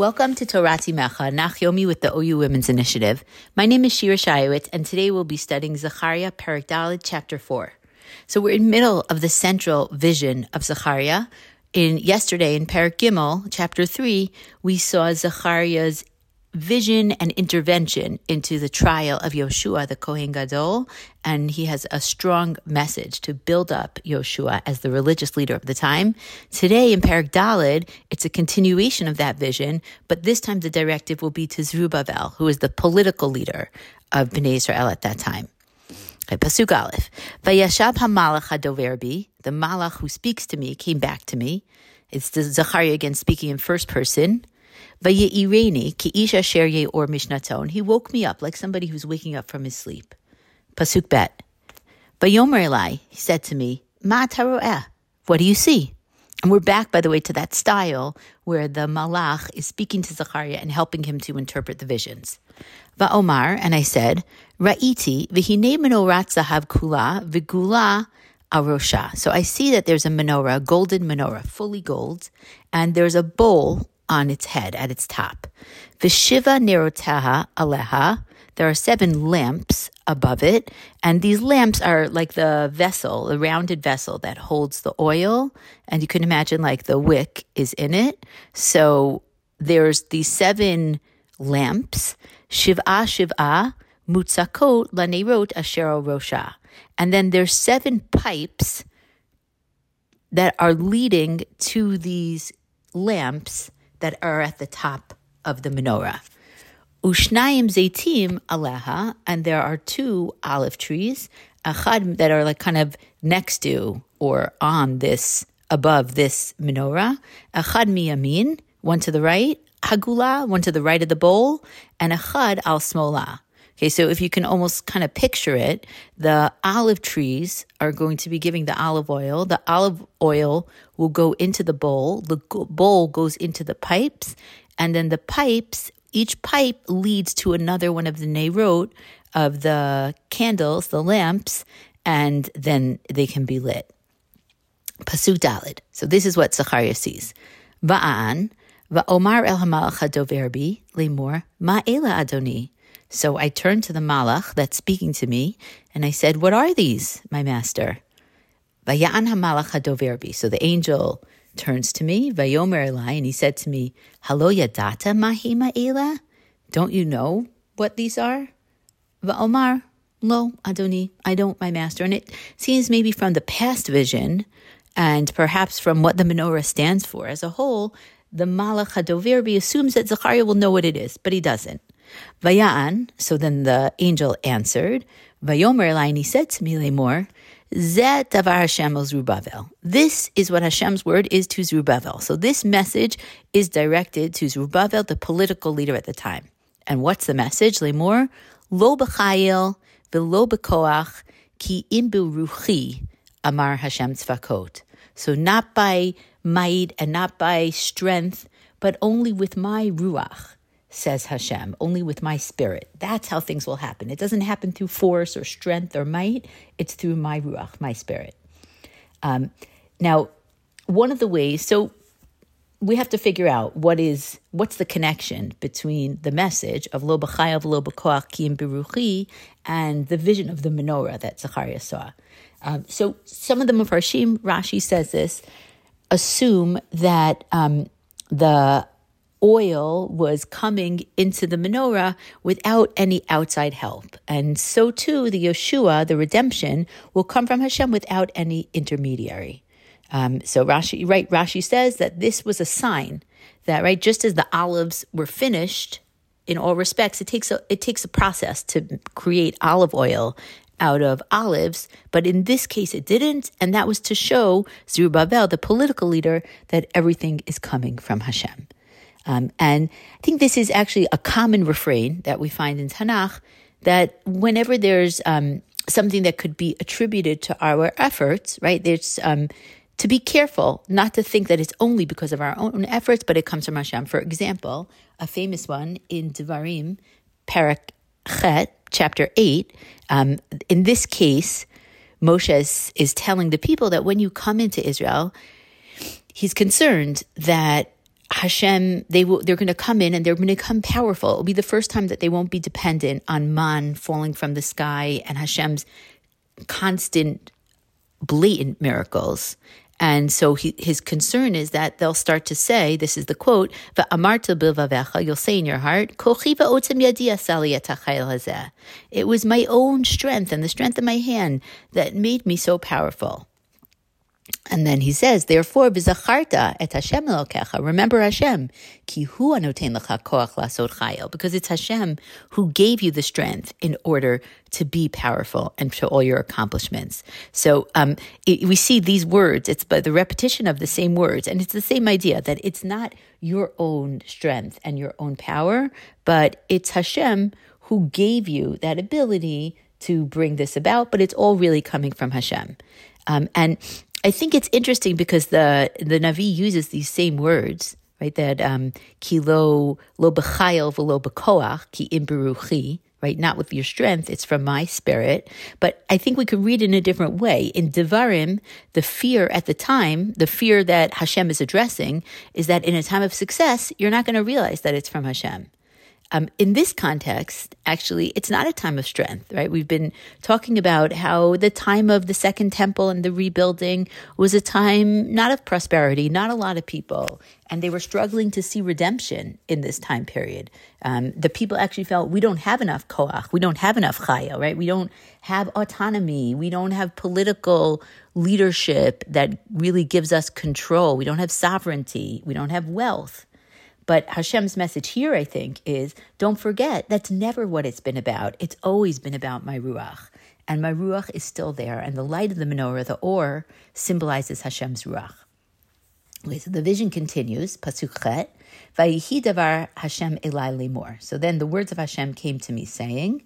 Welcome to Torati Mecha, Nachyomi with the OU Women's Initiative. My name is Shira Shayowitz, and today we'll be studying Zechariah, Perek Daled, Chapter 4. So we're in the middle of the central vision of Zechariah. Yesterday in Perek Gimel, Chapter 3, we saw Zechariah's vision and intervention into the trial of Yoshua, the Kohen Gadol, and he has a strong message to build up Yoshua as the religious leader of the time. Today in Perek Daled, it's a continuation of that vision, but this time the directive will be to Zerubbabel, who is the political leader of Bnei Israel at that time. Okay, Pasuk Aleph. Vayashab hamalach hadover bi, the malach who speaks to me came back to me. It's the Zechariah again speaking in first person. Vayeireni ki ish asher ye'or mishnaton. He woke me up like somebody who's waking up from his sleep. Pasuk Bet. Vayomer elai, he said to me, Ma taro'eh, what do you see? And we're back, by the way, to that style where the malach is speaking to Zechariah and helping him to interpret the visions. Va'omar, and I said, Ra'iti v'hinei menorat zahav kula v'gula arosha. So I see that there's a menorah, a golden menorah, fully gold, and there's a bowl on its head, at its top. V'shiva nerotaha aleha. There are 7 lamps above it, and these lamps are like the vessel, the rounded vessel that holds the oil, and you can imagine like the wick is in it. So there's these 7 lamps, shiv'a mutzakot lanerot ashero rosha. And then there's 7 pipes that are leading to these lamps that are at the top of the menorah. Ushnayim zeitim aleha, and there are 2 olive trees, achad, that are like kind of next to or on this, above this menorah. Achad miyamin, one to the right, hagula, one to the right of the bowl, and achad al smola. Okay, so if you can almost kind of picture it, the olive trees are going to be giving the olive oil. The olive oil will go into the bowl. The bowl goes into the pipes. And then the pipes, each pipe leads to another one of the nerot of the candles, the lamps, and then they can be lit. Pasuk Daled. So this is what Zechariah sees. Va'an, va'omar el hamalach hadover bi, lemor, ma'ela adoni. So I turned to the malach that's speaking to me, and I said, what are these, my master? Vaya'an hamalach hadover bi. So the angel turns to me, vayomer elai, and he said to me, Halo yadata mahi ma'ela? Don't you know what these are? Va'omar, lo, adoni, I don't, my master. And it seems maybe from the past vision, and perhaps from what the menorah stands for as a whole, the malach hadover bi assumes that Zechariah will know what it is, but he doesn't. Vaya'an, so then the angel answered, Vayomer elai, and he said to me, Lemor, Zeh davar Hashem el Zerubbabel. This is what Hashem's word is to Zerubbabel. So this message is directed to Zerubbabel, the political leader at the time. And what's the message? Lemor, Lo b'chayil v'lo b'koach ki im b'ruchi amar Hashem tzvakot. So not by might and not by strength, but only with my ruach, says Hashem, only with my spirit. That's how things will happen. It doesn't happen through force or strength or might. It's through my ruach, my spirit. Now, one of the ways, so we have to figure out what's the connection between the message of lo b'chayav lo b'koach ki im beruchi and the vision of the menorah that Zechariah saw. So some of the Mefarshim, Rashi says this, assume that the oil was coming into the menorah without any outside help. And so too, the Yoshua, the redemption, will come from Hashem without any intermediary. So Rashi says that this was a sign that, right, just as the olives were finished in all respects, it takes a process to create olive oil out of olives, but in this case it didn't, and that was to show Zerubbabel, the political leader, that everything is coming from Hashem. And I think this is actually a common refrain that we find in Tanakh, that whenever there's something that could be attributed to our efforts, right, there's to be careful not to think that it's only because of our own efforts, but it comes from Hashem. For example, a famous one in Devarim, Perek Chet, chapter 8, in this case, Moshe is telling the people that when you come into Israel, he's concerned that Hashem, they're going to come in and they're going to become powerful. It'll be the first time that they won't be dependent on man falling from the sky and Hashem's constant, blatant miracles. And so his concern is that they'll start to say, this is the quote, "Va'amarta bilvavecha," you'll say in your heart, "Kochi va'otzem yadi asali et hachayil hazeh." It was my own strength and the strength of my hand that made me so powerful. And then he says, therefore, v'zacharta et Hashem Elokecha, remember Hashem, ki hu anoten lecha koach lasod chayil, because it's Hashem who gave you the strength in order to be powerful and show all your accomplishments. So we see these words, it's by the repetition of the same words, and it's the same idea that it's not your own strength and your own power, but it's Hashem who gave you that ability to bring this about, but it's all really coming from Hashem. And I think it's interesting because the Navi uses these same words, right? That ki lo b'chayil v'lo b'koach, ki im beruchi, right? Not with your strength, it's from my spirit. But I think we could read it in a different way. In Devarim, the fear at the time, the fear that Hashem is addressing, is that in a time of success, you're not going to realize that it's from Hashem. In this context, actually, it's not a time of strength, right? We've been talking about how the time of the Second Temple and the rebuilding was a time not of prosperity, not a lot of people, and they were struggling to see redemption in this time period. The people actually felt, we don't have enough koach, we don't have enough chaya, right? We don't have autonomy, we don't have political leadership that really gives us control, we don't have sovereignty, we don't have wealth. But Hashem's message here, I think, is don't forget, that's never what it's been about. It's always been about my Ruach. And my Ruach is still there. And the light of the menorah, the Or, symbolizes Hashem's Ruach. Okay, so the vision continues, Pasuk Chet, Vayihi davar Hashem elai limor. So then the words of Hashem came to me saying,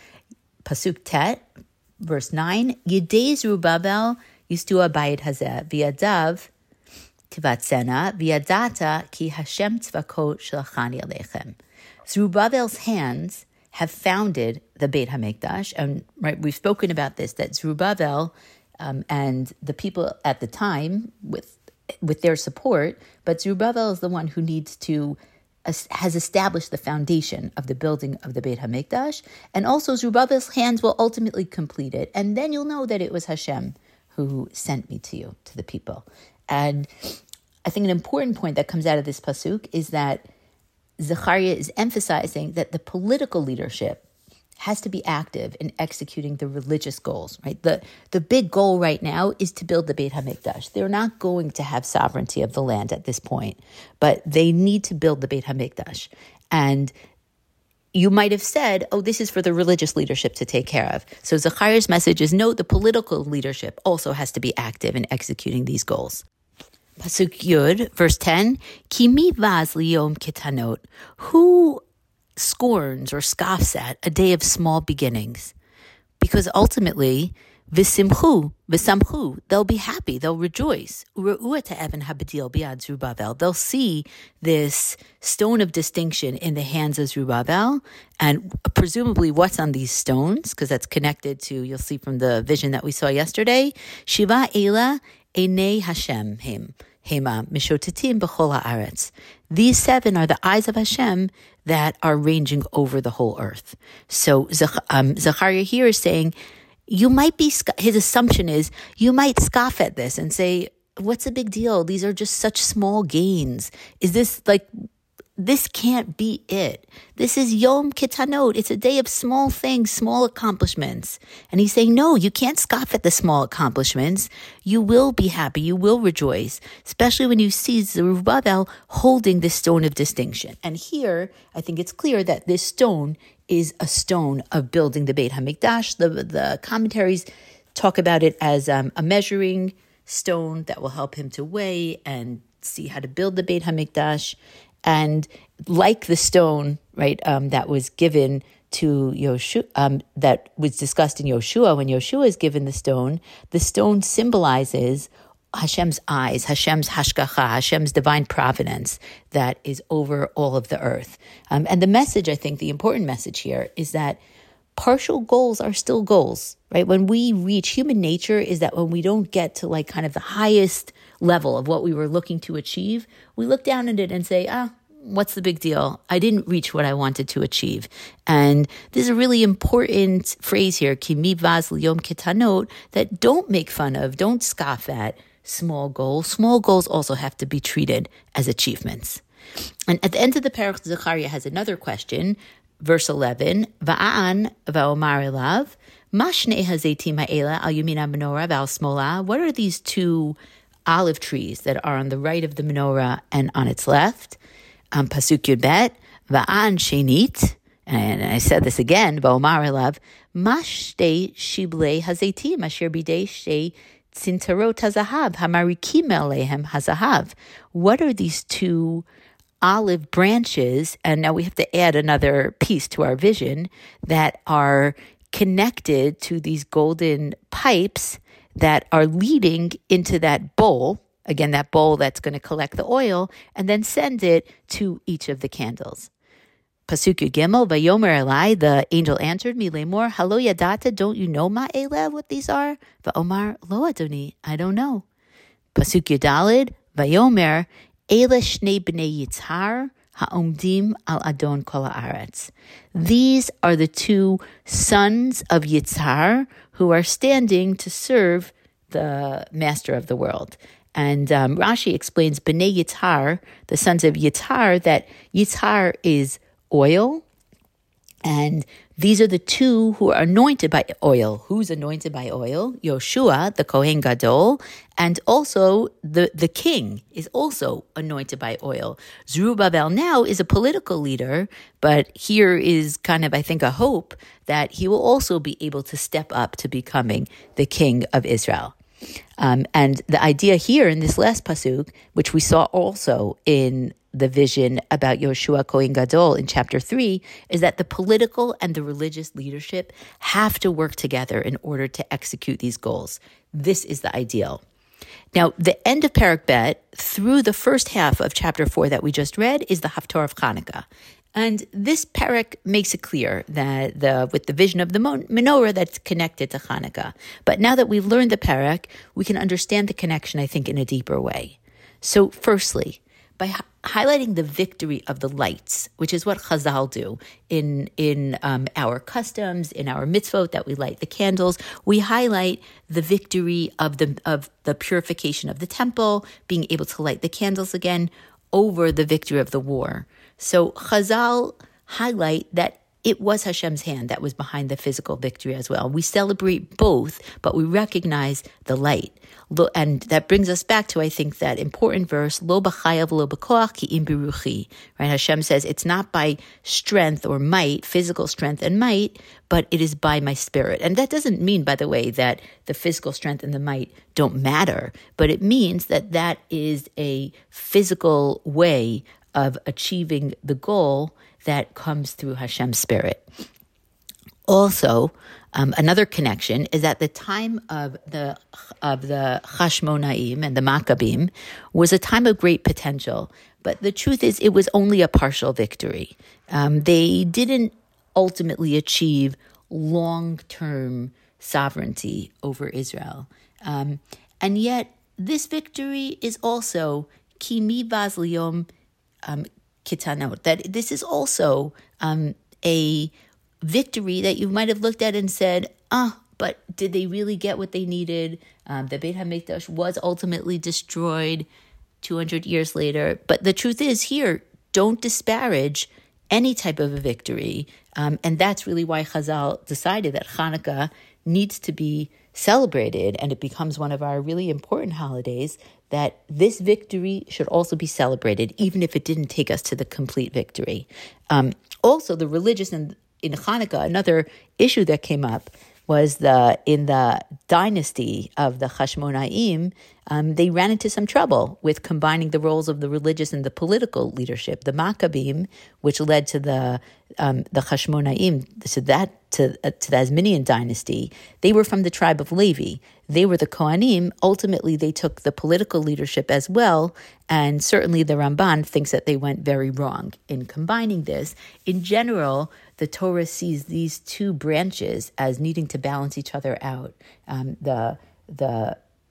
Pasuk Tet, verse 9, Yedei Zerubbabel yistua bayit hazeh, v'yadav Tivatzena v'yadata ki Hashem tzvakot shalachani aleichem. Zerubbabel's hands have founded the Beit HaMikdash, and right, we've spoken about this, that Zerubbabel and the people at the time with their support, but Zerubbabel is the one who has established the foundation of the building of the Beit HaMikdash, and also Zerubbabel's hands will ultimately complete it, and then you'll know that it was Hashem who sent me to you, to the people. And I think an important point that comes out of this pasuk is that Zechariah is emphasizing that the political leadership has to be active in executing the religious goals, right? The big goal right now is to build the Beit HaMikdash. They're not going to have sovereignty of the land at this point, but they need to build the Beit HaMikdash. And you might have said, oh, this is for the religious leadership to take care of. So Zechariah's message is, no, the political leadership also has to be active in executing these goals. Pasuk Yud, verse 10, Ki mi vaz liyom ketanot. Who scorns or scoffs at a day of small beginnings? Because ultimately, v'samchu, they'll be happy, they'll rejoice. U're'u et ha'evan habedil bi'ad Zerubbabel. They'll see this stone of distinction in the hands of Zerubbabel, and presumably what's on these stones, because that's connected to, you'll see from the vision that we saw yesterday, Shiva Ela Einei Hashem Hema Mishotetim B'chol Haaretz. These 7 are the eyes of Hashem that are ranging over the whole earth. So Zechariah here is saying, you might be, his assumption is, you might scoff at this and say, what's the big deal? These are just such small gains. Is this like, this can't be it. This is Yom Ketanot. It's a day of small things, small accomplishments. And he's saying, no, you can't scoff at the small accomplishments. You will be happy. You will rejoice, especially when you see Zerubbabel holding this stone of distinction. And here, I think it's clear that this stone is a stone of building the Beit HaMikdash. The commentaries talk about it as a measuring stone that will help him to weigh and see how to build the Beit HaMikdash. And like the stone, right, that was given to Yoshua, that was discussed in Yoshua, when Yoshua is given the stone symbolizes Hashem's eyes, Hashem's hashgacha, Hashem's divine providence that is over all of the earth. And the message, I think, the important message here is that partial goals are still goals, right? When we reach, human nature is that when we don't get to like kind of the highest level of what we were looking to achieve, we look down at it and say, what's the big deal? I didn't reach what I wanted to achieve. And this is a really important phrase here, ki mivaz liyom ketanot, that don't make fun of, don't scoff at small goals. Small goals also have to be treated as achievements. And at the end of the Perek, Zechariah has another question, verse 11, Va'an va'omar elav, ma shnei hazeitim ha'ela al yamin ha'menorah v'al smola. What are these two olive trees that are on the right of the menorah and on its left? Pasuk Yud Bet, Va'an shenit, and I said this again, Va'omar elav, ma shtei shiblei hazeitim asher bidei shtei Tzintarot hazahav, hamarikim alehem hazahav. What are these two olive branches? And now we have to add another piece to our vision that are connected to these golden pipes that are leading into that bowl. Again, that bowl that's going to collect the oil and then send it to each of the candles. Pasuk Yud Gimel, Vayomer Elai, the angel answered me, Lemor, Halo Yadata, don't you know Ma'ela, what these are? Va'omar, Lo Adoni, I don't know. Pasuk Yud Daled, Vayomer, Ele Shnei Bnei Yitzhar, Ha'omdim al Adon Kol Haaretz. These are the two sons of Yitzhar who are standing to serve the master of the world. And Rashi explains Bnei Yitzhar, the sons of Yitzhar, that Yitzhar is oil, and these are the two who are anointed by oil. Who's anointed by oil? Yoshua, the Kohen Gadol, and also the king is also anointed by oil. Zerubbabel now is a political leader, but here is kind of, I think, a hope that he will also be able to step up to becoming the king of Israel. And the idea here in this last pasuk, which we saw also in the vision about Yoshua Kohen Gadol in chapter 3, is that the political and the religious leadership have to work together in order to execute these goals. This is the ideal. Now, the end of Perek Bet through the first half of chapter 4 that we just read is the Haftorah of Chanukah. And this Perek makes it clear that with the vision of the menorah that's connected to Chanukah. But now that we've learned the Perek, we can understand the connection, I think, in a deeper way. So firstly, by highlighting the victory of the lights, which is what Chazal do in our customs, in our mitzvot that we light the candles, we highlight the victory of the purification of the temple, being able to light the candles again over the victory of the war. So Chazal highlight that it was Hashem's hand that was behind the physical victory as well. We celebrate both, but we recognize the light. And that brings us back to, I think, that important verse, Lo b'chayav lo b'koach ki im biruchi. Right? Hashem says it's not by strength or might, physical strength and might, but it is by my spirit. And that doesn't mean, by the way, that the physical strength and the might don't matter, but it means that that is a physical way of achieving the goal that comes through Hashem's spirit. Also, another connection is at the time of the Chashmonaim and the Maccabim was a time of great potential. But the truth is, it was only a partial victory. They didn't ultimately achieve long-term sovereignty over Israel. And yet, this victory is also ki mivaz liyom Kitanot, that this is also a victory that you might have looked at and said, but did they really get what they needed? The Beit HaMikdash was ultimately destroyed 200 years later. But the truth is here, don't disparage any type of a victory. And that's really why Chazal decided that Chanukah needs to be celebrated, and it becomes one of our really important holidays, that this victory should also be celebrated, even if it didn't take us to the complete victory. Also, the religious in Chanukah, another issue that came up was in the dynasty of the Chashmonaim, they ran into some trouble with combining the roles of the religious and the political leadership. The Maccabim, which led to the Chashmonaim, to the Asmonean dynasty, they were from the tribe of Levi. They were the Kohanim. Ultimately, they took the political leadership as well, and certainly the Ramban thinks that they went very wrong in combining this. In general, the Torah sees these two branches as needing to balance each other out. The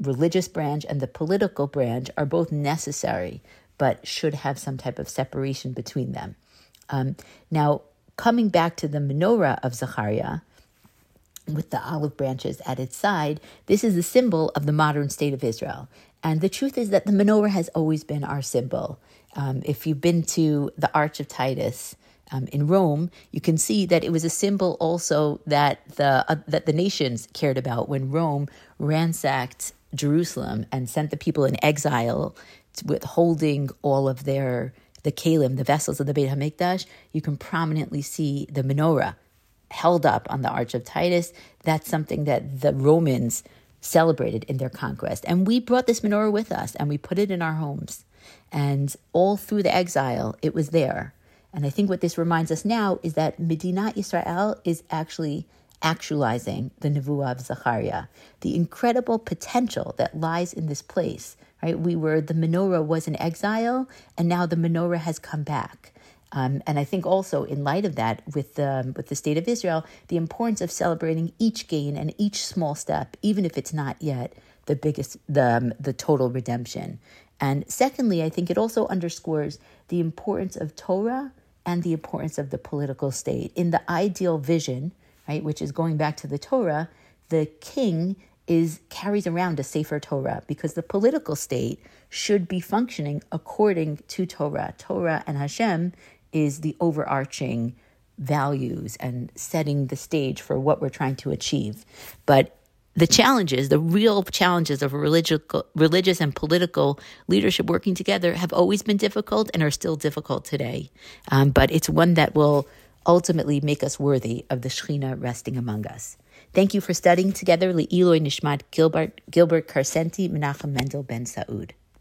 religious branch and the political branch are both necessary, but should have some type of separation between them. Now, coming back to the menorah of Zechariah, with the olive branches at its side, this is the symbol of the modern state of Israel. And the truth is that the menorah has always been our symbol. If you've been to the Arch of Titus in Rome, you can see that it was a symbol also that the nations cared about when Rome ransacked Jerusalem and sent the people in exile, withholding all of the kalim, the vessels of the Beit HaMikdash. You can prominently see the menorah held up on the Arch of Titus. That's something that the Romans celebrated in their conquest. And we brought this menorah with us and we put it in our homes. And all through the exile, it was there. And I think what this reminds us now is that Medinat Yisrael is actualizing the Nevuah of Zechariah, the incredible potential that lies in this place, right? The menorah was in exile, and now the menorah has come back. And I think also in light of that, with the state of Israel, the importance of celebrating each gain and each small step, even if it's not yet the total redemption. And secondly, I think it also underscores the importance of Torah and the importance of the political state. In the ideal vision, right, which is going back to the Torah, the king carries around a Sefer Torah because the political state should be functioning according to Torah. Torah and Hashem is the overarching values and setting the stage for what we're trying to achieve. But the real challenges of religious and political leadership working together have always been difficult and are still difficult today. But it's one that will ultimately make us worthy of the Shekhinah resting among us. Thank you for studying together. Le'iloi Nishmat Gilbert Karsenti Menachem Mendel Ben Saud.